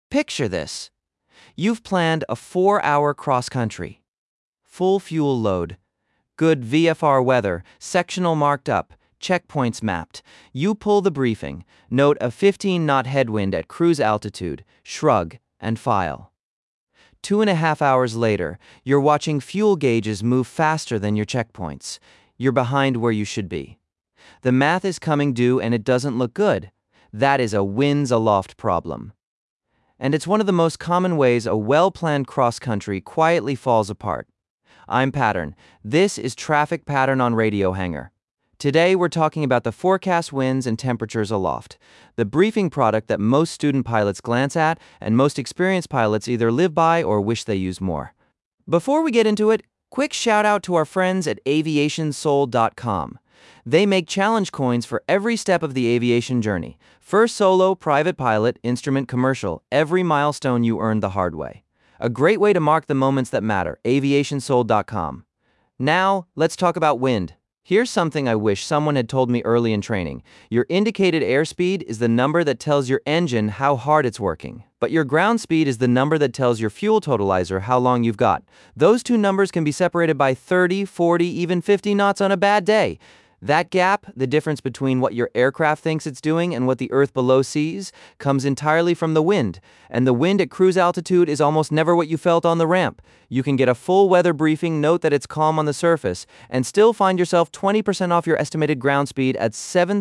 Picture this. You've planned a 4-hour cross-country. Full fuel load, good VFR weather, sectional marked up, checkpoints mapped. You pull the briefing, note a 15-knot headwind at cruise altitude, shrug, and file. 2.5 hours later, you're watching fuel gauges move faster than your checkpoints. You're behind where you should be. The math is coming due and it doesn't look good. That is a winds aloft problem. And it's one of the most common ways a well-planned cross-country quietly falls apart. I'm Pattern. This is Traffic Pattern on Radio Hangar. Today we're talking about the forecast winds and temperatures aloft, the briefing product that most student pilots glance at and most experienced pilots either live by or wish they used more. Before we get into it, quick shout out to our friends at aviationsoul.com. They make challenge coins for every step of the aviation journey. First solo, private pilot, instrument commercial, every milestone you earned the hard way. A great way to mark the moments that matter, aviationsoul.com. Now, let's talk about wind. Here's something I wish someone had told me early in training. Your indicated airspeed is the number that tells your engine how hard it's working, but your ground speed is the number that tells your fuel totalizer how long you've got. Those two numbers can be separated by 30, 40, even 50 knots on a bad day. That gap, the difference between what your aircraft thinks it's doing and what the earth below sees, comes entirely from the wind. And the wind at cruise altitude is almost never what you felt on the ramp. You can get a full weather briefing, note that it's calm on the surface, and still find yourself 20% off your estimated ground speed at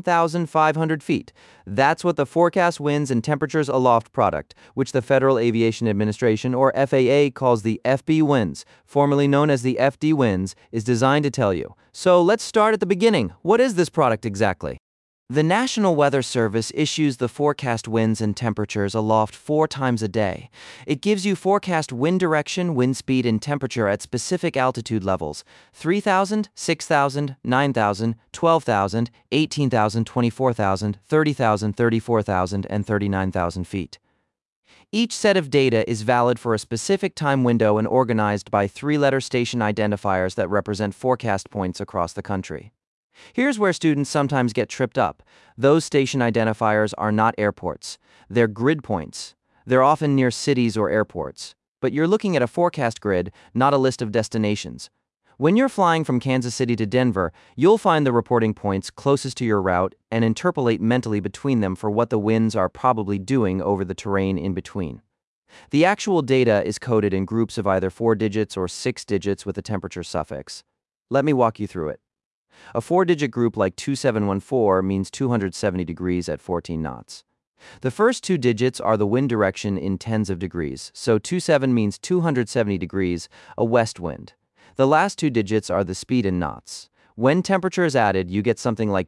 7,500 feet. That's what the Forecast Winds and Temperatures Aloft product, which the Federal Aviation Administration, or FAA, calls the FB Winds, formerly known as the FD Winds, is designed to tell you. So let's start at the beginning. What is this product exactly? The National Weather Service issues the forecast winds and temperatures aloft 4 times a day. It gives you forecast wind direction, wind speed, and temperature at specific altitude levels: 3,000, 6,000, 9,000, 12,000, 18,000, 24,000, 30,000, 34,000, and 39,000 feet. Each set of data is valid for a specific time window and organized by 3-letter station identifiers that represent forecast points across the country. Here's where students sometimes get tripped up. Those station identifiers are not airports. They're grid points. They're often near cities or airports. But you're looking at a forecast grid, not a list of destinations. When you're flying from Kansas City to Denver, you'll find the reporting points closest to your route and interpolate mentally between them for what the winds are probably doing over the terrain in between. The actual data is coded in groups of either 4 digits or 6 digits with a temperature suffix. Let me walk you through it. A 4-digit group like 2714 means 270 degrees at 14 knots. The first 2 digits are the wind direction in tens of degrees, so 27 means 270 degrees, a west wind. The last 2 digits are the speed in knots. When temperature is added, you get something like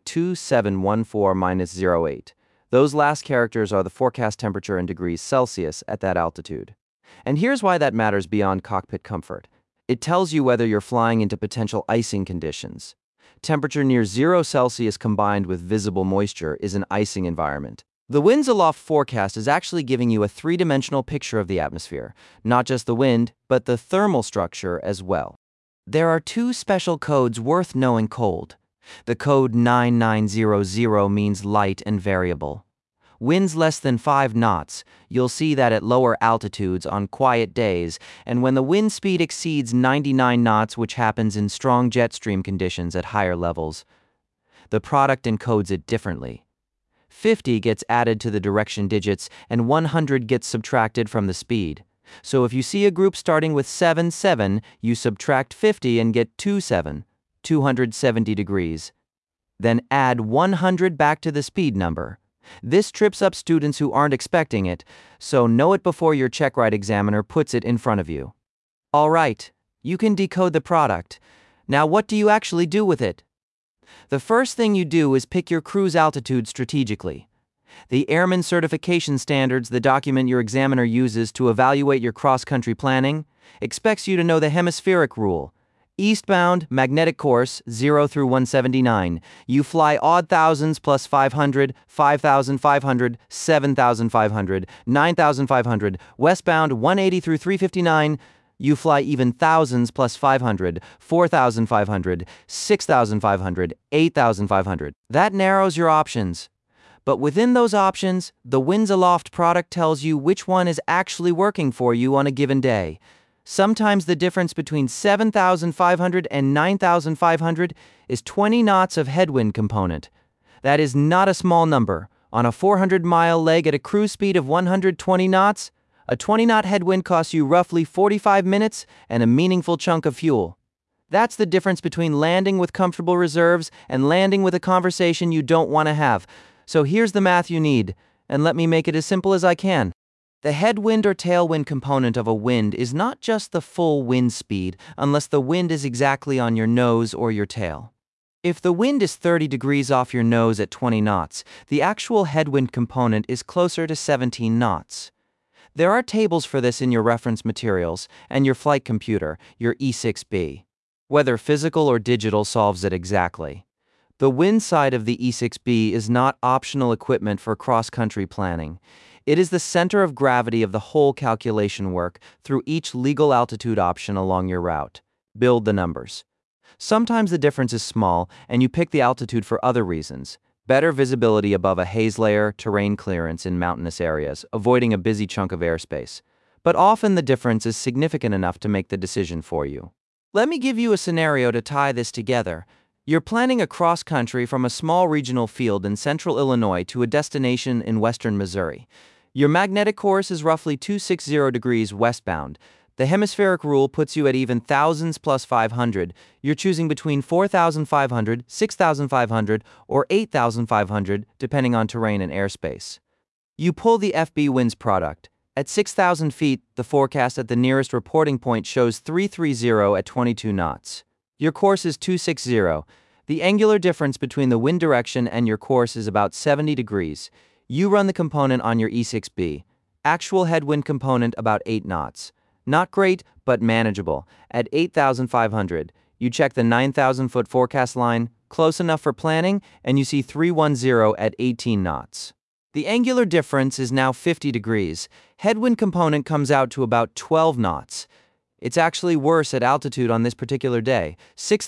2714 minus 08. Those last characters are the forecast temperature in degrees Celsius at that altitude. And here's why that matters beyond cockpit comfort. It tells you whether you're flying into potential icing conditions. Temperature near 0 Celsius combined with visible moisture is an icing environment. The Winds Aloft forecast is actually giving you a 3-dimensional picture of the atmosphere, not just the wind, but the thermal structure as well. There are 2 special codes worth knowing cold. The code 9900 means light and variable. Winds less than 5 knots, you'll see that at lower altitudes on quiet days, and when the wind speed exceeds 99 knots, which happens in strong jet stream conditions at higher levels. The product encodes it differently. 50 gets added to the direction digits, and 100 gets subtracted from the speed. So if you see a group starting with 77, you subtract 50 and get 27, 270 degrees. Then add 100 back to the speed number. This trips up students who aren't expecting it, so know it before your check-ride examiner puts it in front of you. All right, you can decode the product. Now what do you actually do with it? The first thing you do is pick your cruise altitude strategically. The Airman Certification Standards, the document your examiner uses to evaluate your cross-country planning, expects you to know the hemispheric rule. Eastbound, magnetic course, 0 through 179. You fly odd thousands plus 500, 5,500, 7,500, 9,500. Westbound, 180 through 359. You fly even thousands plus 500, 4,500, 6,500, 8,500. That narrows your options. But within those options, the Winds Aloft product tells you which one is actually working for you on a given day. Sometimes the difference between 7,500 and 9,500 is 20 knots of headwind component. That is not a small number. On a 400-mile leg at a cruise speed of 120 knots, a 20-knot headwind costs you roughly 45 minutes and a meaningful chunk of fuel. That's the difference between landing with comfortable reserves and landing with a conversation you don't want to have. So here's the math you need, and let me make it as simple as I can. The headwind or tailwind component of a wind is not just the full wind speed, unless the wind is exactly on your nose or your tail. If the wind is 30 degrees off your nose at 20 knots, the actual headwind component is closer to 17 knots. There are tables for this in your reference materials and your flight computer, your E6B. Whether physical or digital solves it exactly. The wind side of the E6B is not optional equipment for cross-country planning. It is the center of gravity of the whole calculation work through each legal altitude option along your route. Build the numbers. Sometimes the difference is small, and you pick the altitude for other reasons. Better visibility above a haze layer, terrain clearance in mountainous areas, avoiding a busy chunk of airspace. But often the difference is significant enough to make the decision for you. Let me give you a scenario to tie this together. You're planning a cross-country from a small regional field in central Illinois to a destination in western Missouri. Your magnetic course is roughly 260 degrees westbound. The hemispheric rule puts you at even thousands plus 500. You're choosing between 4,500, 6,500, or 8,500, depending on terrain and airspace. You pull the FB Winds product. At 6,000 feet, the forecast at the nearest reporting point shows 330 at 22 knots. Your course is 260. The angular difference between the wind direction and your course is about 70 degrees. You run the component on your E6B. Actual headwind component about 8 knots. Not great, but manageable. At 8,500, you check the 9,000-foot forecast line, close enough for planning, and you see 310 at 18 knots. The angular difference is now 50 degrees. Headwind component comes out to about 12 knots. It's actually worse at altitude on this particular day.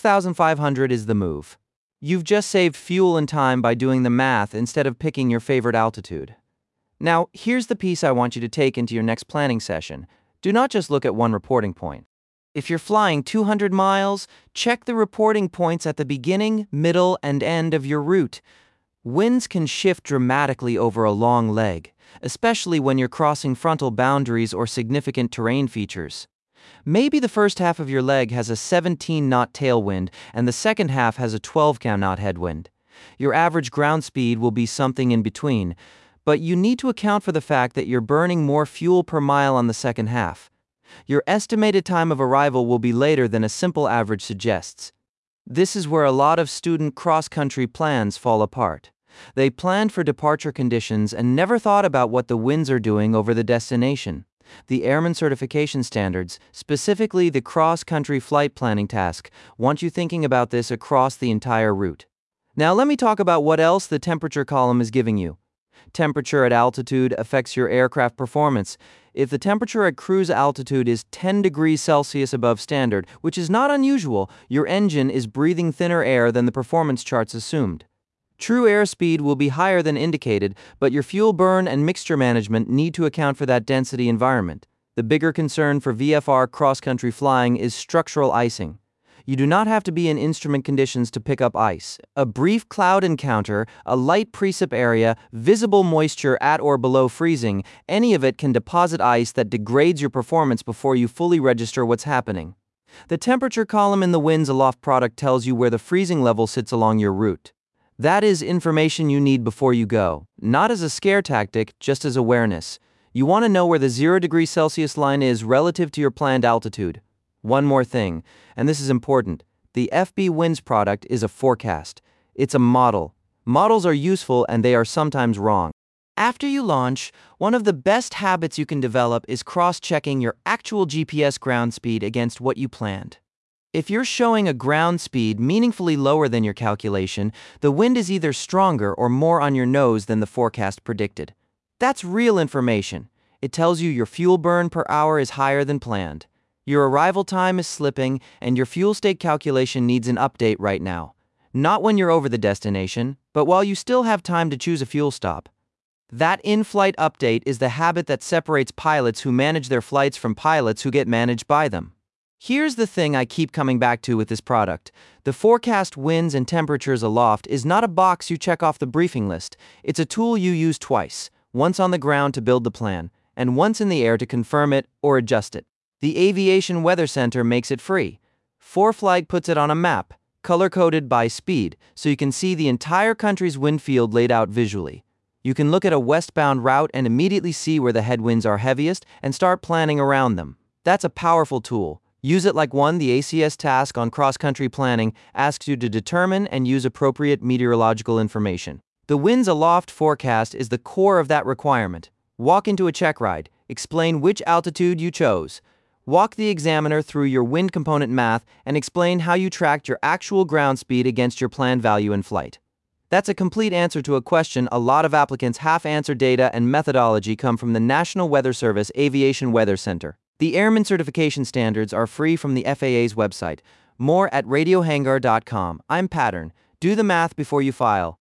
6,500 is the move. You've just saved fuel and time by doing the math instead of picking your favorite altitude. Now, here's the piece I want you to take into your next planning session. Do not just look at one reporting point. If you're flying 200 miles, check the reporting points at the beginning, middle, and end of your route. Winds can shift dramatically over a long leg, especially when you're crossing frontal boundaries or significant terrain features. Maybe the first half of your leg has a 17-knot tailwind and the second half has a 12-knot headwind. Your average ground speed will be something in between, but you need to account for the fact that you're burning more fuel per mile on the second half. Your estimated time of arrival will be later than a simple average suggests. This is where a lot of student cross-country plans fall apart. They planned for departure conditions and never thought about what the winds are doing over the destination. The Airman Certification Standards, specifically the cross-country flight planning task, want you thinking about this across the entire route. Now let me talk about what else the temperature column is giving you. Temperature at altitude affects your aircraft performance. If the temperature at cruise altitude is 10 degrees Celsius above standard, which is not unusual, your engine is breathing thinner air than the performance charts assumed. True airspeed will be higher than indicated, but your fuel burn and mixture management need to account for that density environment. The bigger concern for VFR cross-country flying is structural icing. You do not have to be in instrument conditions to pick up ice. A brief cloud encounter, a light precip area, visible moisture at or below freezing, any of it can deposit ice that degrades your performance before you fully register what's happening. The temperature column in the Winds Aloft product tells you where the freezing level sits along your route. That is information you need before you go, not as a scare tactic, just as awareness. You want to know where the 0 degrees Celsius line is relative to your planned altitude. One more thing, and this is important. The FB Winds product is a forecast. It's a model. Models are useful and they are sometimes wrong. After you launch, one of the best habits you can develop is cross-checking your actual GPS ground speed against what you planned. If you're showing a ground speed meaningfully lower than your calculation, the wind is either stronger or more on your nose than the forecast predicted. That's real information. It tells you your fuel burn per hour is higher than planned. Your arrival time is slipping, and your fuel state calculation needs an update right now. Not when you're over the destination, but but while you still have time to choose a fuel stop. That in-flight update is the habit that separates pilots who manage their flights from pilots who get managed by them. Here's the thing I keep coming back to with this product. The forecast winds and temperatures aloft is not a box you check off the briefing list. It's a tool you use twice, once on the ground to build the plan, and once in the air to confirm it or adjust it. The Aviation Weather Center makes it free. ForeFlight puts it on a map, color-coded by speed, so you can see the entire country's wind field laid out visually. You can look at a westbound route and immediately see where the headwinds are heaviest and start planning around them. That's a powerful tool. Use it like one the ACS task on cross-country planning asks you to determine and use appropriate meteorological information. The winds aloft forecast is the core of that requirement. Walk into a check ride, explain which altitude you chose. Walk the examiner through your wind component math and explain how you tracked your actual ground speed against your planned value in flight. That's a complete answer to a question a lot of applicants half-answer. Data and methodology come from the National Weather Service Aviation Weather Center. The Airman certification standards are free from the FAA's website. More at radiohangar.com. I'm Pattern. Do the math before you file.